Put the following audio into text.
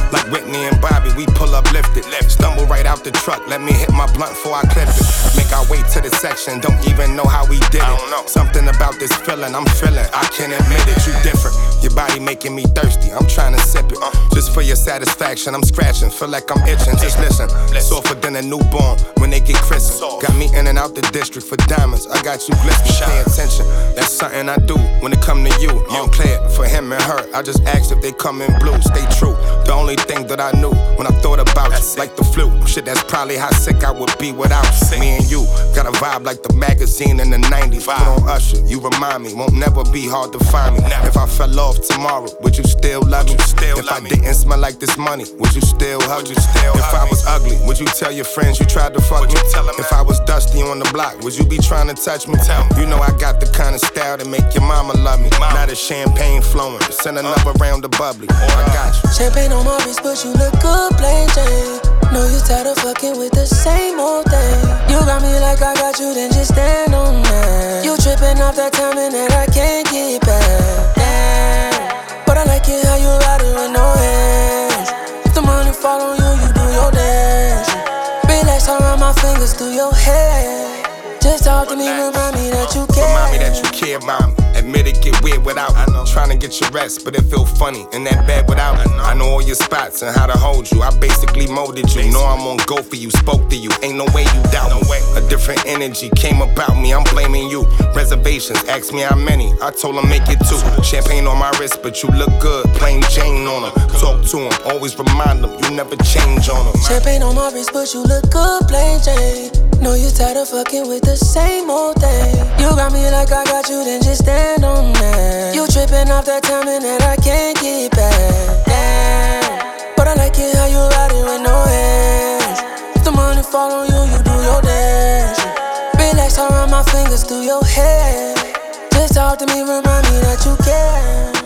Like Whitney and Bobby, we pull up lifted. Stumble right out the truck, let me hit my blunt before I clip it. Make our way to the section, don't even know how we did it. Something about this feeling, I'm feeling, I can't admit it. You different, your body making me thirsty, I'm trying to sip it. Just for your satisfaction, I'm scratching, feel like I'm itching. Just listen, softer than a newborn when they get christened. Got me in and out the district for diamonds, I got you glistening. Pay attention, that's something I do when it come to you. You don't play it for him and her, I just asked if they come in blue. Stay true, the only thing that I knew when I thought about you, like the flu. Shit, that's probably how sick I would be without me and you. Got a vibe like the magazine in the 90s. Put on Usher, you remind me, won't never be hard to find me. If I fell off tomorrow, would you still love me? If I didn't smell like this money, would you still hug me? If I was ugly, would you tell your friends you tried to fuck me? If I was dusty on the block, would you be trying to touch me? You know I got the kind of style to make your mama love me. Now the champagne flowing, send another round of bubbly. I got you. Champagne on my wrist, but you look good, plain Jane. Know you tired of fucking with the same old thing. You got me like I got you, then just stand on that. You tripping off that timing that I can't get back. Damn. But I like it how you ride it with no hands. If the money fall on you, you do your dance. Relax around my fingers through your hair. Just talk to me, remind me that you care. Remind me that you care about me. Admit it get weird without me. Trying to get your rest, but it feel funny in that bed without me. I know all your spots and how to hold you. I basically molded you. Know I'm on go for you, spoke to you. Ain't no way you doubt me. A different energy came about me. I'm blaming you. Reservations, ask me how many. I told them make it 2. Champagne on my wrist, but you look good. Plain Jane on them. Talk to them, always remind them you never change on them. Champagne on my wrist, but you look good, plain Jane. Know you tired of fucking with the same old thing. You got me like I got you, then just stand on that. You tripping off that timing that I can't get back. Damn. But I like it how you ride it with no hands. If the money fall on you, you do your dance. Relax around my fingers through your hair. Just talk to me, remind me that you care.